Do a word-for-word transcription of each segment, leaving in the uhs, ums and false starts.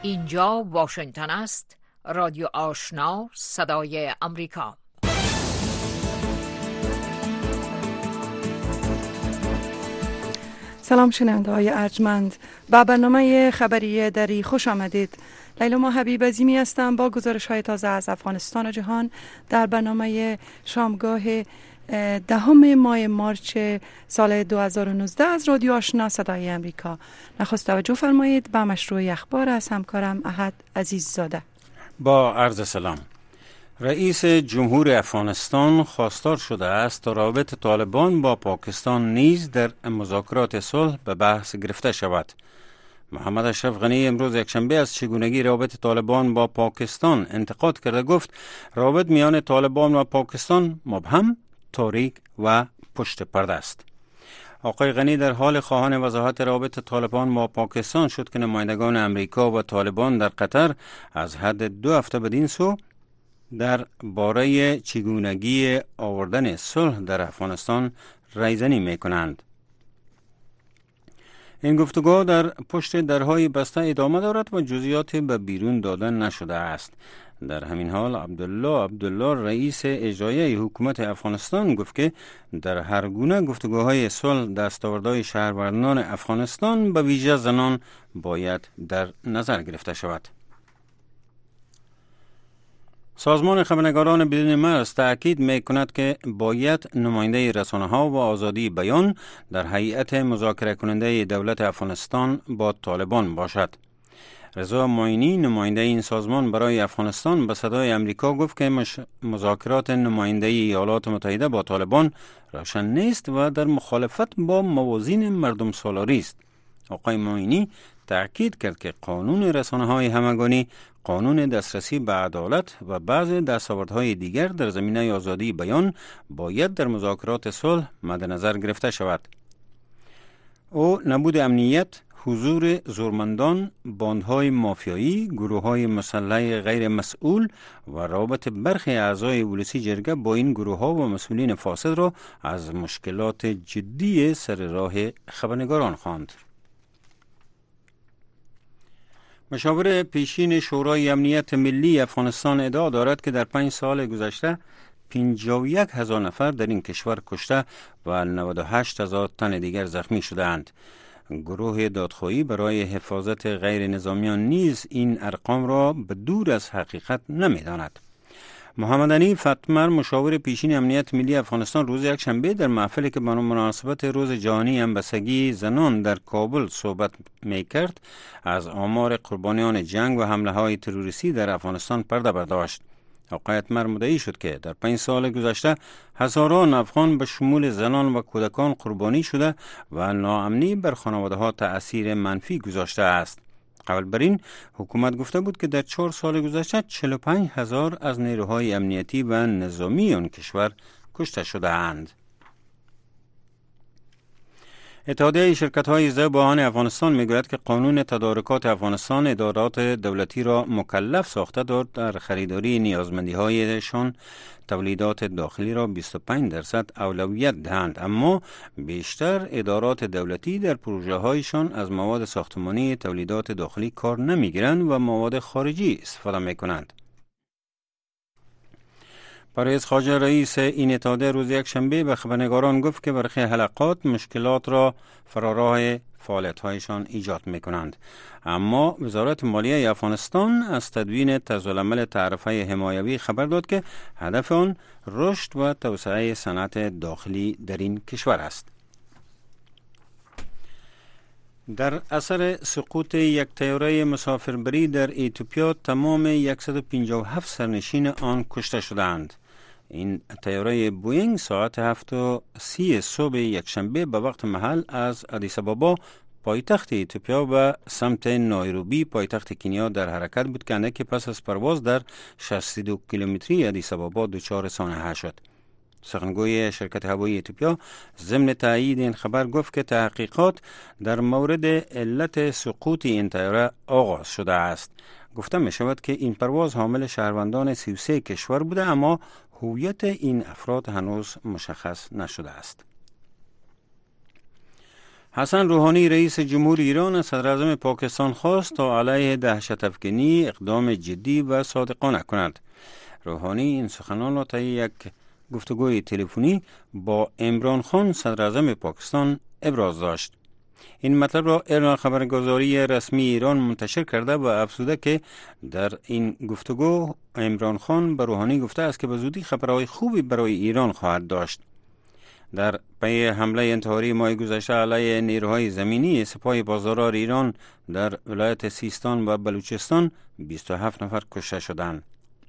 اینجا واشنگتن است. رادیو آشنا، صدای امریکا. سلام شنونده های ارجمند، با برنامه خبری دری خوش آمدید. لیلا حبیب عظیمی هستم با گزارش های تازه از افغانستان و جهان در برنامه شامگاه دهم ماه مارچ سال دو هزار و نوزده از رادیو آشنا صدای امریکا. نخست توجه فرمایید به مشروع اخبار از همکارم احد عزیززاده. با عرض سلام. رئیس جمهور افغانستان خواستار شده است تا روابط طالبان با پاکستان نیز در مذاکرات صلح به بحث گرفته شود. محمد اشرف غنی امروز یکشنبه از چگونگی روابط طالبان با پاکستان انتقاد کرده، گفت روابط میان طالبان و پاکستان مبهم، تاریک و پشت پرده است. آقای غنی در حال خواهان وضاحت روابط طالبان با پاکستان شد که نمایندگان امریکا و طالبان در قطر از حد دو هفته بدین سو در باره چگونگی آوردن صلح در افغانستان رایزنی می کنند. این گفتگو در پشت درهای بسته ادامه دارد و جزئیاتی به بیرون دادن نشده است. در همین حال عبدالله عبدالله رئیس اجرایی حکومت افغانستان گفت که در هر گونه گفتگوهای صلح دستاوردهای شهروندان افغانستان به ویژه زنان باید در نظر گرفته شود. سازمان خبرنگاران بدون مرز تأکید می کند که باید نماینده رسانه ها و آزادی بیان در هیئت مذاکره کننده دولت افغانستان با طالبان باشد. رضا معینی نماینده این سازمان برای افغانستان به صدای امریکا گفت که مش... مذاکرات نماینده ایالات متحده با طالبان روشن نیست و در مخالفت با موازین مردم سالاری است. آقای معینی تأکید کرد که قانون رسانه های همگانی، قانون دسترسی به عدالت و بعض دستاوردهای دیگر در زمینه آزادی بیان باید در مذاکرات صلح مد نظر گرفته شود. او نبود امنیت، حضور زورمندان، باندهای مافیایی، گروههای مسلح غیر مسئول و رابط برخی اعضای ولسی جرگه با این گروهها و مسئولین فاسد را از مشکلات جدی سر راه خبرنگاران خواند. مشاور پیشین شورای امنیت ملی افغانستان ادعا دارد که در پنج سال گذشته پنجاه و یک هزار نفر در این کشور کشته و نود و هشت هزار تن دیگر زخمی شدند. گروه دادخواهی برای حفاظت غیر نظامیان نیز این ارقام را به دور از حقیقت نمی داند. محمد علی فتمر مشاور پیشین امنیت ملی افغانستان روز یکشنبه در محفلی که به مناسبت روز جهانی همبستگی زنان در کابل صحبت می کرد از آمار قربانیان جنگ و حمله های تروریستی در افغانستان پرده برداشت. آقای فتمر مدعی شد که در پنج سال گذشته هزاران افغان به شمول زنان و کودکان قربانی شده و ناامنی بر خانواده ها تأثیر منفی گذاشته است. قبل بر این حکومت گفته بود که در چهار سال گذشته چهل و پنج هزار از نیروهای امنیتی و نظامی آن کشور کشته شده اند. اتحادیه شرکت‌های ضبط افغانستان می‌گوید که قانون تدارکات افغانستان ادارات دولتی را مکلف ساخته تا در خریداری نیازمندی‌هایشان تولیدات داخلی را بیست و پنج درصد اولویت دهند، اما بیشتر ادارات دولتی در پروژه‌هایشان از مواد ساختمانی تولیدات داخلی کار نمی‌گیرند و مواد خارجی استفاده می‌کنند. پرویز خواجه رئیس این اتحادیه روز یکشنبه به خبرنگاران گفت که برخی حلقات مشکلات را فراراه فعالیت‌هایشان ایجاد می‌کنند، اما وزارت مالیه افغانستان از تدوین طرزالعمل تعرفه حمایوی خبر داد که هدف آن رشد و توسعه صنعت داخلی در این کشور است. در اثر سقوط یک طیاره مسافربری در اتیوپیا تمام صد و پنجاه و هفت سرنشین آن کشته شدند. این طیاره بوئینگ ساعت هفت و سی صبح یکشنبه به وقت محل از آدیس آبابا پایتخت اتیوپیا و سمت نایروبی پایتخت کنیا در حرکت بود که که پس از پرواز در شصت و دو کیلومتری آدیس آبابا دچار سانحه شد. سخنگوی شرکت هوایی اتیوپیا ضمن تایید این خبر گفت که تحقیقات در مورد علت سقوط این طیاره آغاز شده است. گفته می شود که این پرواز حامل شهروندان سی و سه کشور بوده، اما هویت این افراد هنوز مشخص نشده است. حسن روحانی رئیس جمهور ایران از صدر اعظم پاکستان خواست تا علیه دهشت افکنی اقدام جدی و صادقانه کند. روحانی این سخنان را طی یک گفتگوی تلفنی با عمران خان صدر اعظم پاکستان ابراز داشت. این مطلب را اعلان خبرگزاری رسمی ایران منتشر کرده و افزوده که در این گفتگو عمران خان به روحانی گفته است که به زودی خبرهای خوبی برای ایران خواهد داشت. در پی حمله انتحاری ماه گذشته علیه نیروهای زمینی سپاه پاسداران ایران در ولایت سیستان و بلوچستان بیست و هفت نفر کشته شدند.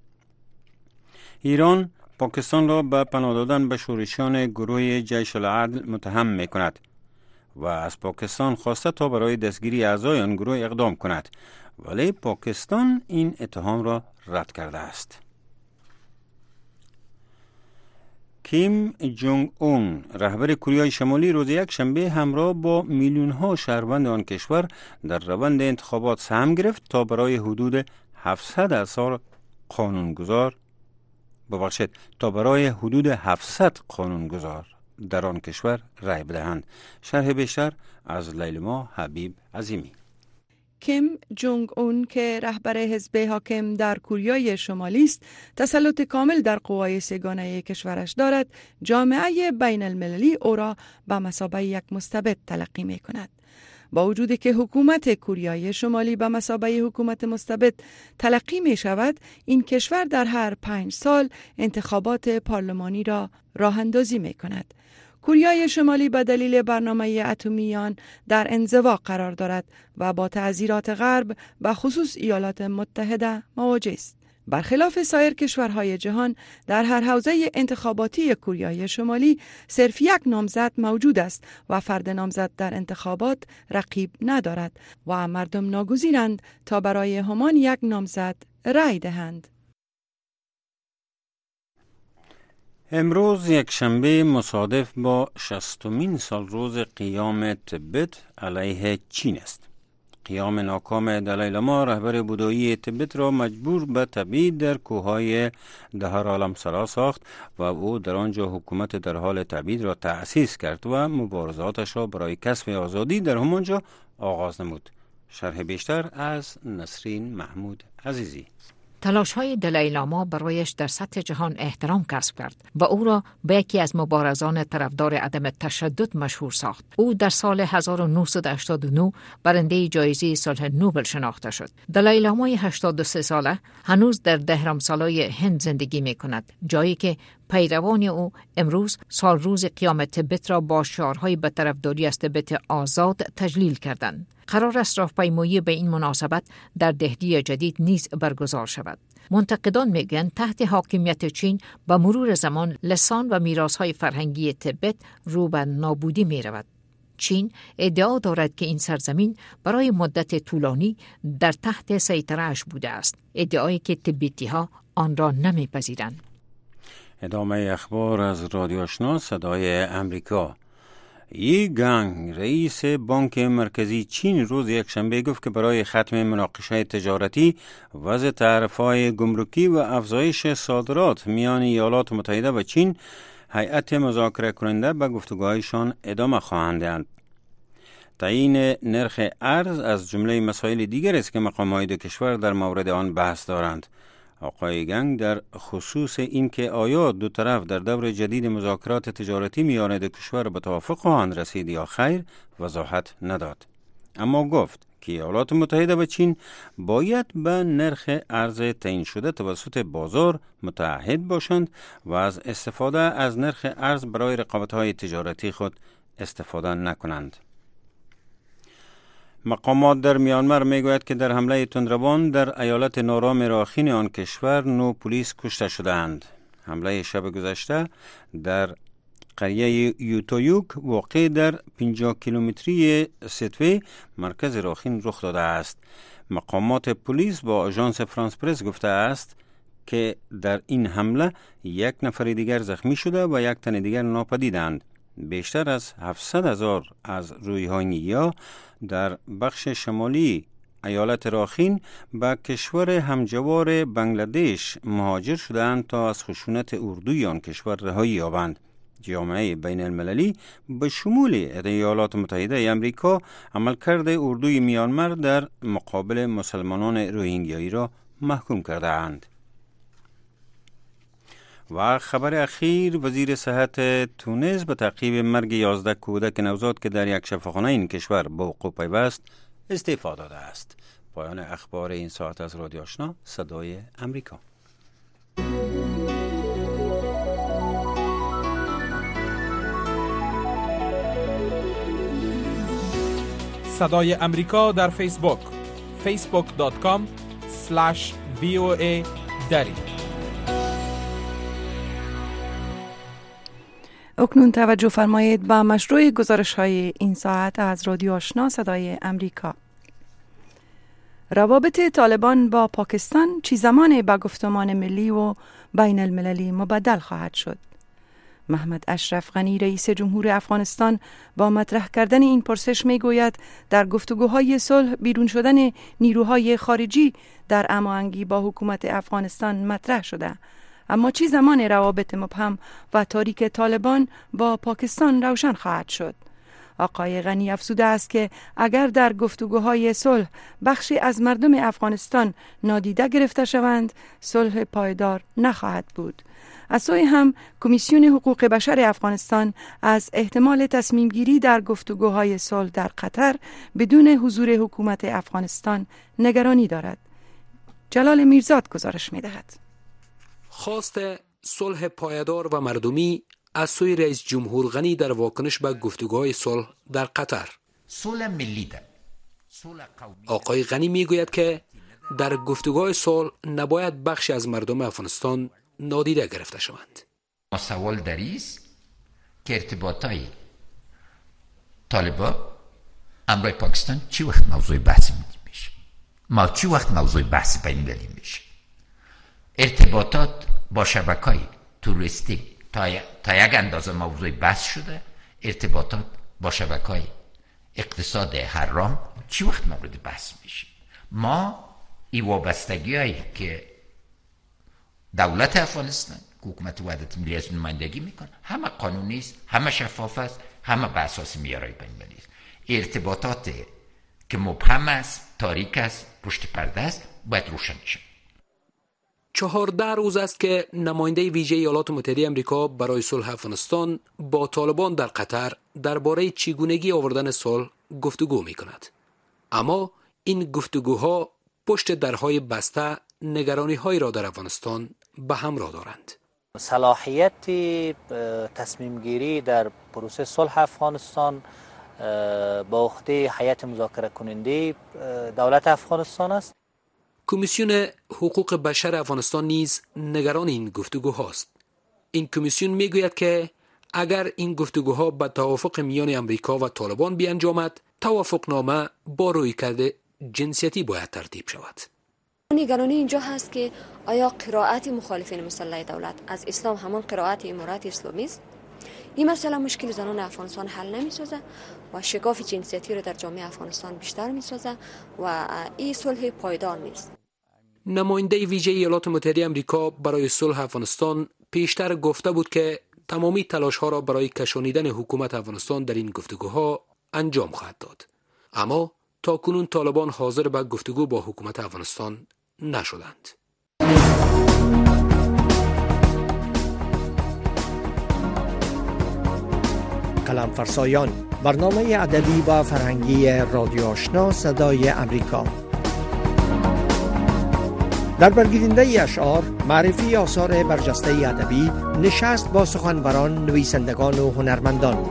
ایران پاکستان را به پناه دادن به شورشیان گروه جیش العدل متهم می کند و از پاکستان خواسته تا برای دستگیری اعضای آن گروه اقدام کند، ولی پاکستان این اتهام را رد کرده است. کیم جونگ اون رهبر کره شمالی روز یک شنبه همراه با میلیون ها شهروند آن کشور در روند انتخابات سهم گرفت تا برای حدود هفتصد اثار قانونگذار ببخشید تا برای حدود هفتصد قانونگذار در آن کشور رای بدهند. شرح بیشتر از لیلما حبیب عظیمی. کیم جونگ اون که رهبر حزب حاکم در کره شمالی است، تسلط کامل در قوای سگانه کشورش دارد. جامعه بین المللی او را به مثابه یک مستبد تلقی می کند. با وجودی که حکومت کره شمالی به مثابه حکومت مستبد تلقی می شود، این کشور در هر پنج سال انتخابات پارلمانی را راه اندازی می کند. کره شمالی به دلیل برنامه اتمیان در انزوا قرار دارد و با تعزیرات غرب و خصوص ایالات متحده مواجه است. برخلاف سایر کشورهای جهان، در هر حوزه انتخاباتی کره شمالی صرف یک نامزد موجود است و فرد نامزد در انتخابات رقیب ندارد و مردم ناگزیرند تا برای همان یک نامزد رای دهند. امروز یک شنبه مصادف با شصتمین سال روز قیام تبت علیه چین است. قیام ناکام دلای لاما رهبر بودایی تبت را مجبور به تبعید در کوههای دهر عالمسرا ساخت و او در آنجا حکومت در حال تبعید را تأسیس کرد و مبارزاتش را برای کسب آزادی در همانجا آغاز نمود. شرح بیشتر از نسرین محمود عزیزی. تلاش های دلای لاما برایش در سطح جهان احترام کسب کرد و او را به یکی از مبارزان طرفدار عدم تشدد مشهور ساخت. او در سال هزار و نهصد و هشتاد و نه برنده جایزه صلح نوبل شناخته شد. دلای لامای هشتاد و سه ساله هنوز در دهرامسالای هند زندگی می کند، جایی که پیروان او امروز سال روز قیام تبت را با شعارهای به طرفداری از تبت آزاد تجلیل کردند. قرار است راهپیمایی به این مناسبت در دهلی جدید نیز برگزار شود. منتقدان میگویند تحت حاکمیت چین با مرور زمان لسان و میراث‌های فرهنگی تبت رو به نابودی می رود. چین ادعا دارد که این سرزمین برای مدت طولانی در تحت سیطره‌اش بوده است، ادعایی که تبتی‌ها آن را نمی‌پذیرند. ادامه اخبار از رادیو آشنا صدای امریکا. یی گانگ رئیس بانک مرکزی چین روز یک شنبه گفت که برای ختم مناقشه تجارتی، وضع تعرفه‌های گمرکی و افزایش صادرات میان ایالات متحده و چین، هیئت مذاکره کننده به گفتگوهایشان ادامه خواهند داد. تعیین نرخ ارز از جمله مسائل دیگر است که مقام‌های دو کشور در مورد آن بحث دارند. آقای گنگ در خصوص این که آیا دو طرف در دور جدید مذاکرات تجارتی میان دو کشور به توافق خواهند رسید یا خیر وضاحت نداد، اما گفت که ایالات متحده و چین باید به نرخ ارز تعیین شده توسط بازار متعهد باشند و از استفاده از نرخ ارز برای رقابت‌های تجارتی خود استفاده نکنند. مقامات در میانمار میگوید که در حمله تندروان در ایالت نارام راخین آن کشور نو پلیس کشته شدند. حمله شب گذشته در قریه یوتویوک واقع در پنجاه کیلومتری ستوی مرکز راخین رخ داده است. مقامات پلیس با آژانس فرانس پرس گفته است که در این حمله یک نفر دیگر زخمی شده و یک تن دیگر ناپدیدند. بیشتر از هفتصد هزار از رویهانگی‌ها در بخش شمالی ایالت راخین به کشور همجوار بنگلادش مهاجر شدند تا از خشونت اردوی آن کشور رهایی یابند. جامعه بین المللی به شمول ایالات متحده امریکا عملکرد اردوی میانمار در مقابل مسلمانان روهینگیایی را محکوم کرده اند. و خبر اخیر، وزیر صحت تونس به تعقیب مرگ یازده کودک نوزاد که در یک شفاخانه این کشور به وقوع پیوست استعفا داده است. پایان اخبار این ساعت از رادیو آشنا صدای امریکا. صدای امریکا در فیسبوک فیسبوک دات کام اسلش وی او ای دری. اکنون توجه فرمایید به مشروع گزارش های این ساعت از رادیو آشنا صدای امریکا. روابط طالبان با پاکستان چی زمان به گفتمان ملی و بین المللی مبدل خواهد شد؟ محمد اشرف غنی رئیس جمهور افغانستان با مطرح کردن این پرسش می گوید در گفتگوهای صلح بیرون شدن نیروهای خارجی در هماهنگی با حکومت افغانستان مطرح شده، اما چی زمان روابط مبهم و تاریک طالبان با پاکستان روشن خواهد شد؟ آقای غنی افزوده است که اگر در گفتگوهای صلح بخشی از مردم افغانستان نادیده گرفته شوند، صلح پایدار نخواهد بود. از سوی هم کمیسیون حقوق بشر افغانستان از احتمال تصمیم گیری در گفتگوهای صلح در قطر بدون حضور حکومت افغانستان نگرانی دارد. جلال میرزاد گزارش می دهد. خواست صلح پایدار و مردمی از سوی رئیس جمهور غنی در واکنش به گفتگوهای صلح در قطر. صلح ملی ده. آقای غنی میگوید که در گفتگوهای صلح نباید بخشی از مردم افغانستان نادیده گرفته شوند. ما سوال دریست که ارتباطای طالبان امروی پاکستان چی وقت موضوع بحث میشه؟ ما چی وقت موضوع بحث بین المللی میشه؟ ارتباطات با شبکه‌های توریستی تا تا یک اندازه موضوع بحث شده. ارتباطات با شبکه‌های اقتصاد حرام چی وقت مورد بحث میشه؟ ما این وابستگی‌هایی که دولت افغانستان که حکومت وحدت ملی از نمایندگی میکنه همه قانونی است، همه شفاف است، همه بر اساس معیارهای بین‌المللی است. ارتباطات که مبهم است، تاریک است، پشت پرده است باید روشن شه. چهارده روز است که نماینده ویژه ایالات متحده آمریکا برای صلح افغانستان با طالبان در قطر درباره چگونگی آوردن صلح گفتگو میکند. اما این گفتگوها پشت درهای بسته نگرانی‌هایی را در افغانستان به همراه دارند. صلاحیت تصمیم گیری در پروسه صلح افغانستان با عهده هیئت مذاکره کننده دولت افغانستان است. کمیسیون حقوق بشر افغانستان نیز نگران این گفتگوهاست. این کمیسیون میگوید که اگر این گفتگوها به توافق میان امریکا و طالبان بیانجامد، توافقنامه با رویکرد جنسیتی باید ترتیب شود. نگرانی اینجا هست که آیا قرائت مخالفین مسلح دولت از اسلام همان قرائت امارات اسلامی است؟ این مسئله مشکل زنان افغانستان حل نمی‌سازه و شکاف جنسیتی را در جامعه افغانستان بیشتر می‌سازه و این صلح پایدار نیست. نماینده ویژه ایالات متحده آمریکا برای صلح افغانستان پیشتر گفته بود که تمامی تلاش‌ها را برای کشانیدن حکومت افغانستان در این گفتگوها انجام خواهد داد. اما تا کنون طالبان حاضر به گفتگو با حکومت افغانستان نشدند. قلم فرسایان، برنامه ادبی و فرهنگی رادیو آشنا صدای امریکا. در برگیرنده اشعار، معرفی آثار برجسته ادبی، نشست با سخنوران، نویسندگان و هنرمندان.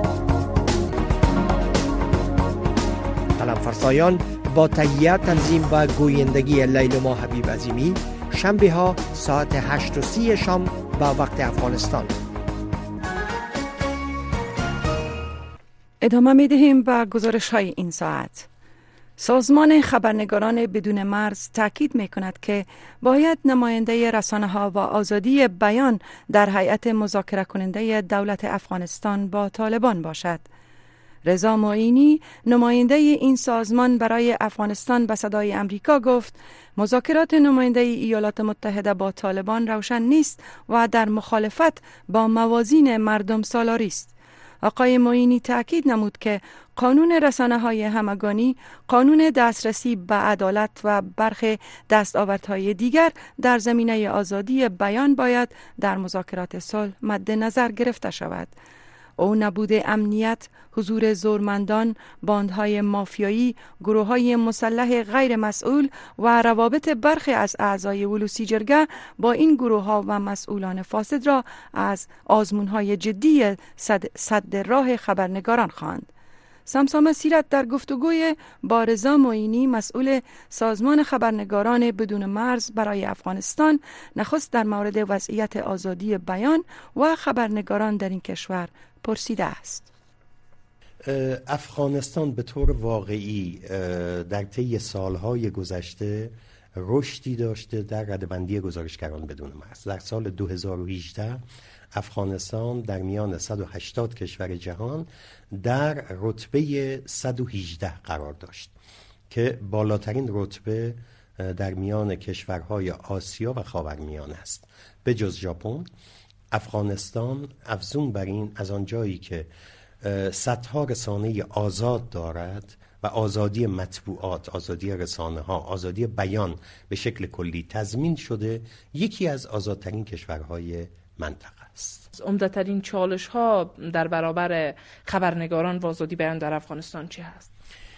قلم فرسایان با تهیه، تنظیم و گویندگی لیلما حبیب عظیمی، شنبه ها ساعت هشت و سی شام به وقت افغانستان. ادامه می دهیم به گزارش های این ساعت. سازمان خبرنگاران بدون مرز تاکید می کند که باید نماینده رسانه ها و آزادی بیان در هیئت مذاکره کننده دولت افغانستان با طالبان باشد. رضا معینی نماینده این سازمان برای افغانستان به صدای امریکا گفت مذاکرات نماینده ایالات متحده با طالبان روشن نیست و در مخالفت با موازین مردم سالاری است. آقای معینی تأکید نمود که قانون رسانه‌های همگانی، قانون دسترسی به عدالت و برخی دستاوردهای دیگر در زمینه آزادی بیان باید در مذاکرات صلح مد نظر گرفته شود. او نبود امنیت، حضور زورمندان، باندهای مافیایی، گروه‌های مسلح غیر مسئول و روابط برخی از اعضای ولوسی جرگه با این گروه‌ها و مسئولان فاسد را از آزمون‌های جدی صد, صد راه خبرنگاران خواند. سمسامه سیرت در گفتگوی با رضا معینی مسئول سازمان خبرنگاران بدون مرز برای افغانستان نخست در مورد وضعیت آزادی بیان و خبرنگاران در این کشور پرسیده است. افغانستان به طور واقعی در طی سالهای گذشته رشدی داشته در رده‌بندی گزارشگران بدون مرز. در سال دو هزار و هجده افغانستان در میان صد و هشتاد کشور جهان در رتبه صد و هجده قرار داشت که بالاترین رتبه در میان کشورهای آسیا و خاورمیانه است. به جز ژاپن، افغانستان افزون بر این از آنجایی که صدها رسانه آزاد دارد و آزادی مطبوعات، آزادی رسانه ها، آزادی بیان به شکل کلی تضمین شده، یکی از آزادترین کشورهای منطقه است. عمده‌ترین چالش ها در برابر خبرنگاران و آزادی بیان در افغانستان چی هست؟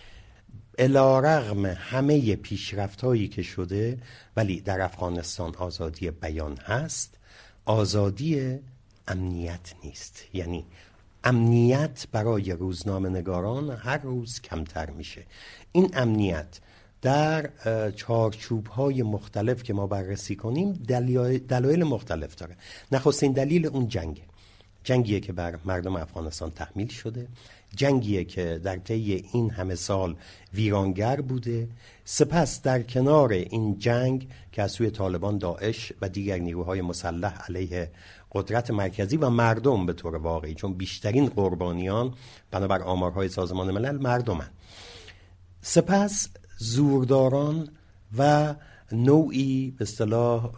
علی‌رغم همه پیشرفت هایی که شده ولی در افغانستان آزادی بیان هست، آزادی امنیت نیست. یعنی امنیت برای روزنامه نگاران هر روز کمتر میشه. این امنیت در چارچوب های مختلف که ما بررسی کنیم دلایل مختلف داره. نخستین دلیل اون جنگه. جنگیه که بر مردم افغانستان تحمیل شده، جنگیه که در طی این همه سال ویرانگر بوده. سپس در کنار این جنگ که از سوی طالبان، داعش و دیگر نیروهای مسلح علیه قدرت مرکزی و مردم به طور واقعی، چون بیشترین قربانیان بنابر آمارهای سازمان ملل مردمن، سپس زورداران و نوعی به اصطلاح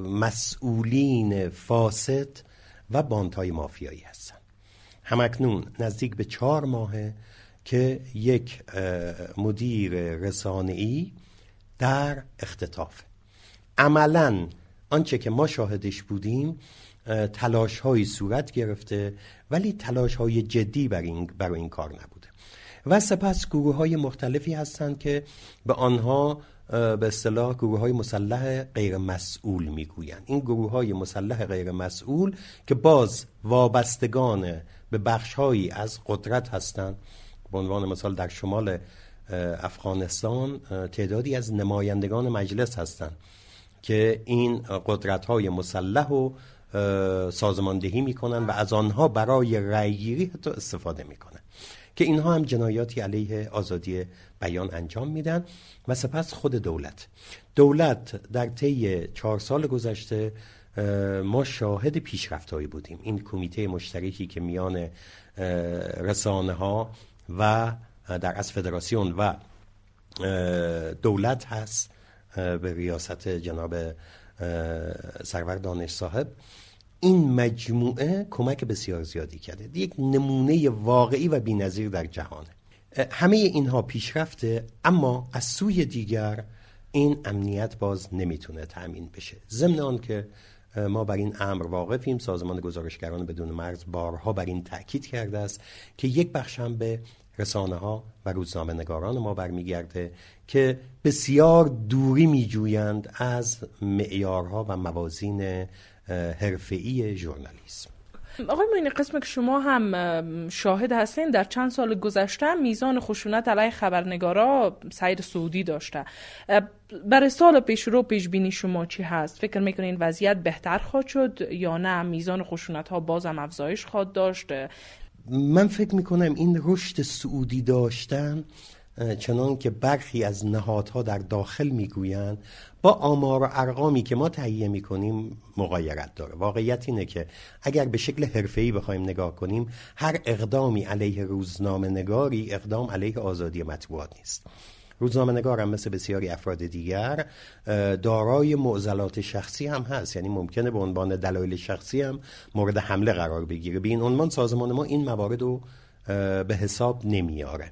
مسئولین فاسد و باندهای مافیایی هستن. همکنون نزدیک به چهار ماهه که یک مدیر رسانه‌ای در اختطاف. عملاً آنچه که ما شاهدش بودیم تلاش های صورت گرفته ولی تلاش های جدی برای این, برای این کار نبوده. و سپس گروه های مختلفی هستند که به آنها به اصطلاح گروه های مسلح غیر مسئول میگویند. این گروه های مسلح غیر مسئول که باز وابستگان به بخش هایی از قدرت هستند. به عنوان مثال در شمال افغانستان تعدادی از نمایندگان مجلس هستند که این قدرت های مسلح و سازماندهی میکنن و از آنها برای رأیگیری حتی استفاده میکنن که اینها هم جنایاتی علیه آزادی بیان انجام میدن. و سپس خود دولت دولت در طی چهار سال گذشته ما شاهد پیشرفت‌هایی بودیم. این کمیته مشترکی که میان رسانه ها و در از فدراسیون و دولت هست به ریاست جناب سرور دانش صاحب، این مجموعه کمک بسیار زیادی کرده. یک نمونه واقعی و بی‌نظیر در جهانه. همه اینها پیشرفته، اما از سوی دیگر این امنیت باز نمیتونه تأمین بشه. ضمن آن که ما بر این امر واقفیم، سازمان گزارشگران بدون مرز بارها بر این تأکید کرده است که یک بخش هم به رسانه ها و روزنامه نگاران ما برمیگرده که بسیار دوری میجویند از معیارها و موازین حرفه‌ای ژورنالیسم. آقای معینی، قسم که شما هم شاهد هستین در چند سال گذشته میزان خشونت علیه خبرنگارا سیر صعودی داشته. برای سال پیش رو پیش بینی شما چی هست؟ فکر میکنین وضعیت بهتر خواهد شد یا نه میزان خشونت ها بازم افزایش خواهد داشت؟ من فکر میکنم این رشد صعودی داشتن چنان که برخی از نهادها در داخل میگویند با آمار و ارقامی که ما تهیه میکنیم مغایرت داره. واقعیت اینه که اگر به شکل حرفه‌ای بخوایم نگاه کنیم، هر اقدامی علیه روزنامه نگاری اقدام علیه آزادی مطبوعات نیست. روزنامه نگار هم مثل بسیاری افراد دیگر دارای معضلات شخصی هم هست، یعنی ممکنه به عنوان دلایل شخصی هم مورد حمله قرار بگیره. به این عنوان سازمان ما این موارد رو به حساب نمیاره.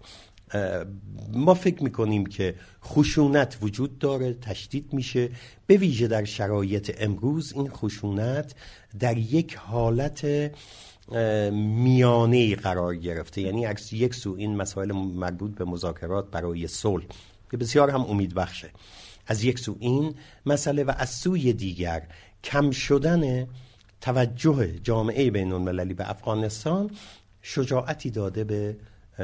ما فکر میکنیم که خشونت وجود داره، تشدید میشه، به ویژه در شرایط امروز این خشونت در یک حالت میانه‌ای قرار گرفته. یعنی از یک سو این مسائل مربوط به مذاکرات برای صلح که بسیار هم امید بخشه، از یک سو این مسئله، و از سوی دیگر کم شدن توجه جامعه بین المللی به افغانستان شجاعتی داده به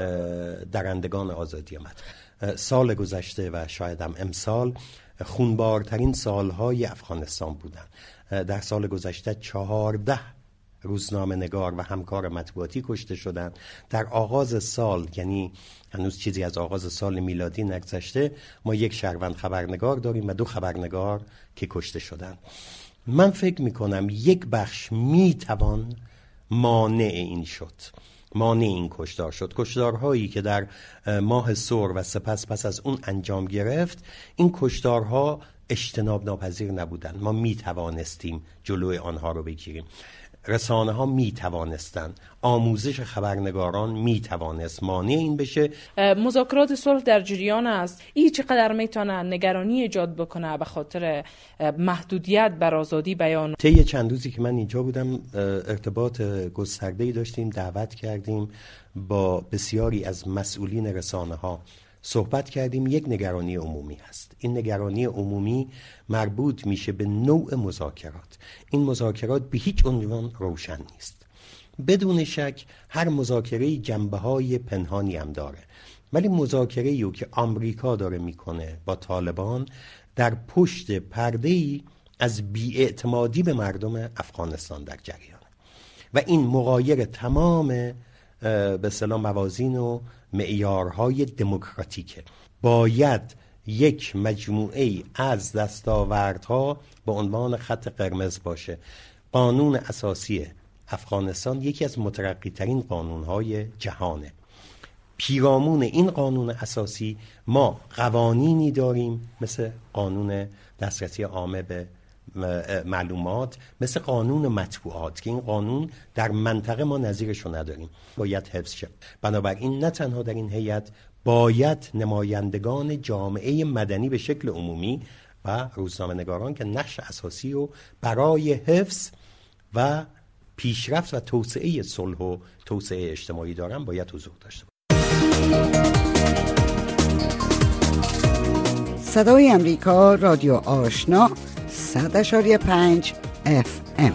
درندگان آزادی مطبوعات. سال گذشته و شاید هم امسال خونبارترین سالهای افغانستان بودن. در سال گذشته چهارده روزنامه نگار و همکار مطبوعاتی کشته شدند. در آغاز سال، یعنی هنوز چیزی از آغاز سال میلادی نگذشته، ما یک شهروند خبرنگار داریم و دو خبرنگار که کشته شدند. من فکر میکنم یک بخش میتوان مانع این شد، مانع این کشدار شد. کشدارهایی که در ماه سور و سپس پس از اون انجام گرفت، این کشدارها اجتناب ناپذیر نبودن. ما می توانستیم جلوی آنها رو بگیریم. رسانه ها می توانستن، آموزش خبرنگاران می توانست مانع این بشه. مذاکرات صلح در جریان است. این چقدر میتونه نگرانی ایجاد بکنه به خاطر محدودیت بر آزادی بیان؟ طی چند روزی که من اینجا بودم ارتباط گسترده‌ای داشتیم، دعوت کردیم با بسیاری از مسئولین رسانه ها، صحبت کردیم. یک نگرانی عمومی هست. این نگرانی عمومی مربوط میشه به نوع مذاکرات. این مذاکرات به هیچ عنوان روشن نیست. بدون شک هر مذاکره جنبه‌های پنهانی هم داره، ولی مذاکره‌ای که آمریکا داره میکنه با طالبان در پشت پرده‌ای از بی‌اعتمادی به مردم افغانستان در جریانه و این مغایر تمام به اصطلاح موازین و معیارهای دموکراتیکه. باید یک مجموعه از دستاوردها به عنوان خط قرمز باشه. قانون اساسی افغانستان یکی از مترقی ترین قانونهای جهانه. پیرامون این قانون اساسی ما قوانینی داریم مثل قانون دسترسی عامه به معلومات، مثل قانون مطبوعات که این قانون در منطقه ما نظیرش رو نداریم، باید حفظ شه. بنابراین نه تنها در این هیئت باید نمایندگان جامعه مدنی به شکل عمومی و روزنامه نگاران که نقش اساسی رو برای حفظ و پیشرفت و توسعه صلح و توسعه اجتماعی دارن باید حضور داشته باشه. صدای امریکا، رادیو آشنا، صد اشاری پنج اف ام.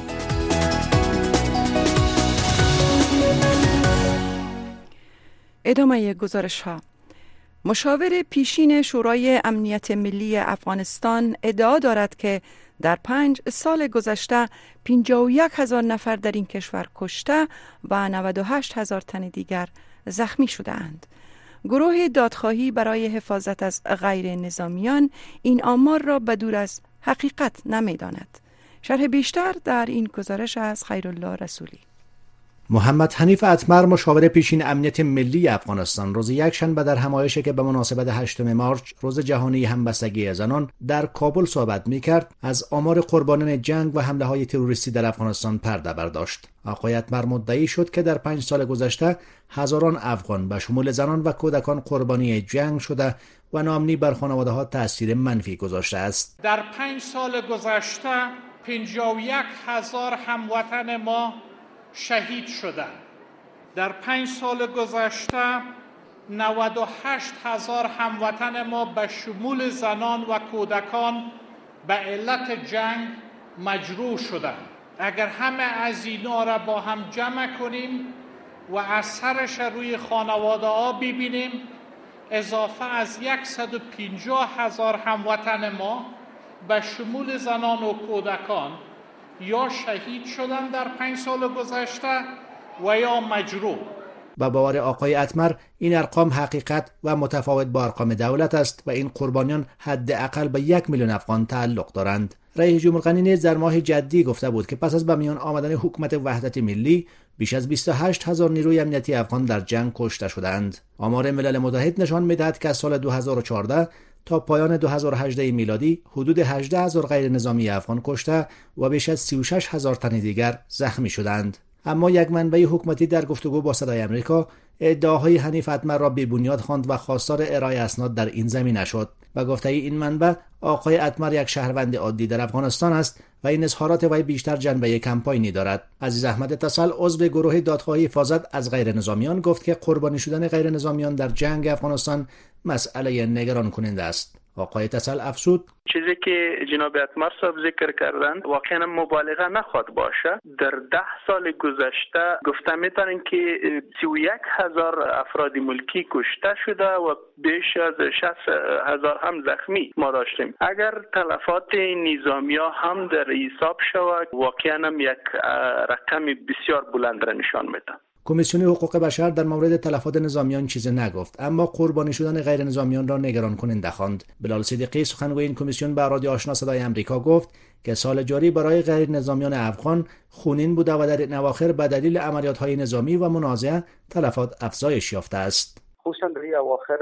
ادامه گزارش ها. مشاور پیشین شورای امنیت ملی افغانستان ادعا دارد که در پنج سال گذشته پنجاه و یک هزار نفر در این کشور کشته و نود و هشت هزار تن دیگر زخمی شده اند. گروه دادخواهی برای حفاظت از غیر نظامیان این آمار را بدور از حقیقت نمی داند. شرح بیشتر در این گزارش از خیرالله رسولی. محمد حنیف اتمر، مشاور پیشین امنیت ملی افغانستان، روز یکشنبه در همایشی که به مناسبت هشتم مارچ روز جهانی همبستگی زنان در کابل صحبت می‌کرد، از آمار قربانیان جنگ و حمله‌های تروریستی در افغانستان پرده برداشت. آقای اتمر مدعی شد که در پنج سال گذشته هزاران افغان به شمول زنان و کودکان قربانی جنگ شده و ناامنی بر خانواده‌ها تأثیر منفی گذاشته است. در پنج سال گذشته پنجاه و یک هزار هموطن ما شهید شدند. در پنج سال گذشته نود و هشت هزار هموطن ما به شمول زنان و کودکان به علت جنگ مجروح شدند. اگر همه از اینا را با هم جمع کنیم و اثرش روی خانواده ها ببینیم، اضافه از صد و پنجاه هزار هموطن ما به شمول زنان و کودکان یا شهید شدن در پنج سال گذشته و یا مجروح. و باور آقای اتمر این ارقام حقیقت و متفاوت با ارقام دولت است و این قربانیان حداقل به یک میلیون افغان تعلق دارند. رئیس جمهور غنی نیز در ماه جدی گفته بود که پس از به میان آمدن حکومت وحدت ملی بیش از بیست و هشت هزار نیروی امنیتی افغان در جنگ کشته شدند. آمار ملل متحد نشان می‌دهد که از سال دو هزار و چهارده تا پایان دو هزار و هجده میلادی حدود هجده هزار غیر نظامی افغان کشته و بیش از سی و شش هزار تن دیگر زخمی شدند. اما یک منبع حکومتی در گفتگو با صدای امریکا ادعاهای حنیف اتمر را بی‌بنیاد خواند و خواستار ارائه اسناد در این زمینه شد و گفته این منبع آقای اتمر یک شهروند عادی در افغانستان است و این اظهارات وی بیشتر جنبه کمپاینی دارد. عزیز احمد اتصال عضو گروه دادخواهی حفاظت از غیر نظامیان گفت که قربانی شدن غیر نظامیان در جنگ افغانستان مسئله نگران کننده است. آقای اتصال افزود چیزی که جناب اتمر صاحب ذکر کردند واقعا مبالغه نخواد باشه. در ده سال گذشته گفته میتونن که سی و یک هزار افراد ملکی کشته شده و بیش از شصت هزار هم زخمی ما داشتیم. اگر تلفات نظامی ها هم در حساب شود واقعا یک رقم بسیار بلند را نشان میده. کمیسیون حقوق بشر در مورد تلفات نظامیان چیزی نگفت، اما قربانی شدن غیر نظامیان را نگران کننده خواند. بلال صدیقی سخنگوی این کمیسیون به رادیو آشنا صدای امریکا گفت که سال جاری برای غیر نظامیان افغان خونین بوده و در این اواخر به دلیل عملیات‌های نظامی و منازعه تلفات افزایش یافته است. خصوصا در این اواخر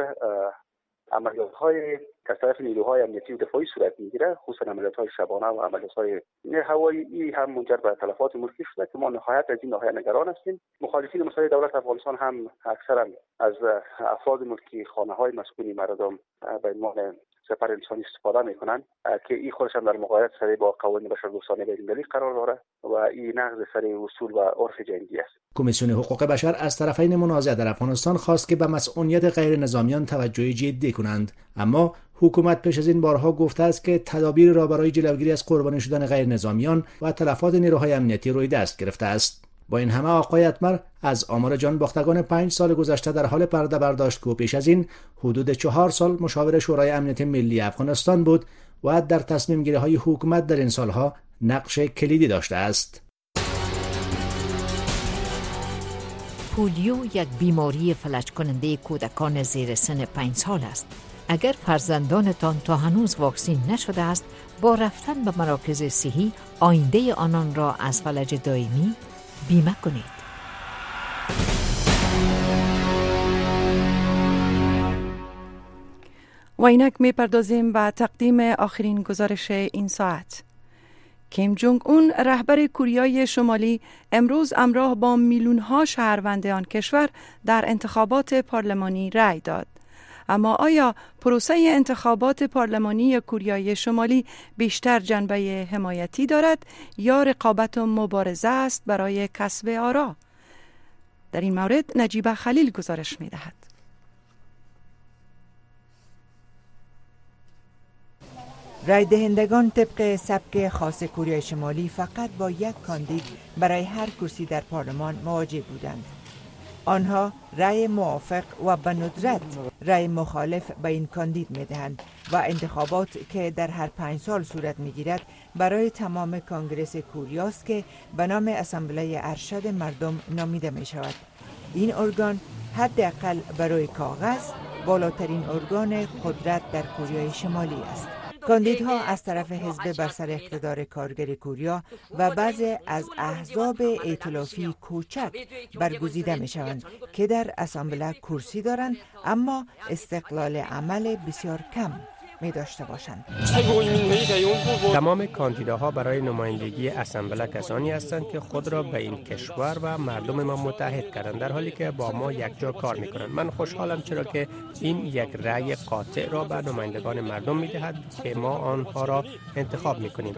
عملیات‌های از طرف نیروهای امنیتی و دفاعی صورت میگیره، خصوصا عملیات‌های شبانه و عملیات‌های هوایی هم منجر به تلفات ملکی شده که ما نهایت از این ناحیه نگران هستیم. مخالفین مسائل دولت افغانستان هم اکثرا از افراد ملکی خانه‌های مسکونی مردم به عنوان سپر انسانی استفاده میکنن که این خودش هم در مقایسه سری با قوانین بشردوستانه بین‌المللی قرار داره و این نقض سری اصول و عرف جنگی است. کمیسیون حقوق بشر از طرفین منازعه در افغانستان خواست که به مسئولیت غیر نظامیان توجه جدی کنند، اما حکومت پیش از این بارها گفته است که تدابیر را برای جلوگیری از قربانی شدن غیر نظامیان و تلفات نیروهای امنیتی روی دست گرفته است. با این همه آقای اتمر از آمار جانباختگان پنج سال گذشته در حال پرده برداشت که پیش از این حدود چهار سال مشاور شورای امنیت ملی افغانستان بود و در تصمیم گیری های حکومت در این سالها نقش کلیدی داشته است. پولیو یک بیماری فلج کننده کودکان زیر سن پنج سال است. اگر فرزندانتان تا هنوز واکسین نشده است، با رفتن به مراکز صحی آینده آنان را از فلج دائمی بیمه کنید. و اینک می پردازیم به تقدیم آخرین گزارش این ساعت. کیم جونگ اون رهبر کره شمالی امروز همراه با میلیون ها شهروند آن کشور در انتخابات پارلمانی رأی داد. اما آیا پروسه انتخابات پارلمانی کره شمالی بیشتر جنبه حمایتی دارد یا رقابت و مبارزه است برای کسب آرا؟ در این مورد نجیبه خلیل گزارش می دهد. رای دهندگان طبق سبک خاص کره شمالی فقط با یک کاندید برای هر کرسی در پارلمان مواجه بودند. آنها رای موافق و به ندرت رای مخالف به این کاندید می دهند و انتخابات که در هر پنج سال صورت می گیرد برای تمام کانگرس کره است که به نام اسامبله ارشد مردم نامیده می شود. این ارگان حداقل برای کاغذ بالاترین ارگان قدرت در کره شمالی است. کاندیدها از طرف حزب بر سر اقتدار کارگر کره و بعضی از احزاب ائتلافی کوچک برگزیده می شوند که در اسامبله کرسی دارند اما استقلال عمل بسیار کم می داشته باشند. تمام کاندیداها برای نمایندگی اسامبله کسانی هستند که خود را به این کشور و مردم ما متحد کردند، در حالی که با ما یک جا کار می کنند. من خوشحالم چرا که این یک رأی قاطع را به نمایندگان مردم می دهد که ما آنها را انتخاب می کنیم.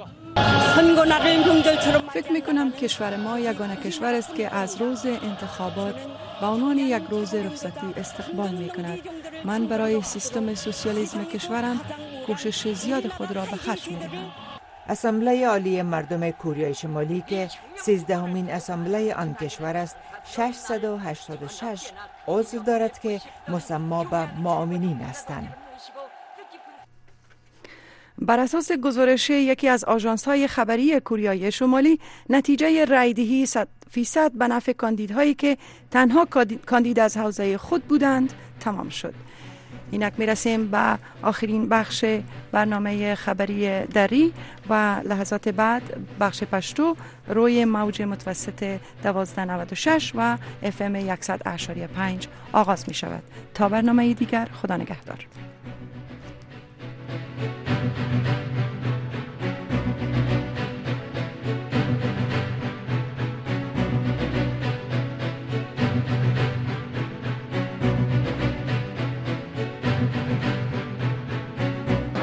فکر می کنم کشور ما یگانه کشور است که از روز انتخابات به عنوان یک روز رخصتی استقبال می کند. من برای سیستم سوسیالیسم کشورم کوشش زیاد خود را به خرج می دهم. اسامبله عالی مردم کره شمالی که سیزدهمین اسامبله آن کشور است، ششصد و هشتاد و شش عضو دارد که مسما به معاونین هستند. بر اساس گزارش یکی از آژانس‌های خبری کوریای شمالی، نتیجه رایدهی صد فیصد به نفع کاندیدهایی که تنها کاندید از حوزه خود بودند تمام شد. اینک میرسیم به آخرین بخش برنامه خبری دری و لحظات بعد بخش پشتو روی موج متوسط دوازده نود و شش و اف ام صد و پنج آغاز می شود. تا برنامه دیگر، خدا نگهدار.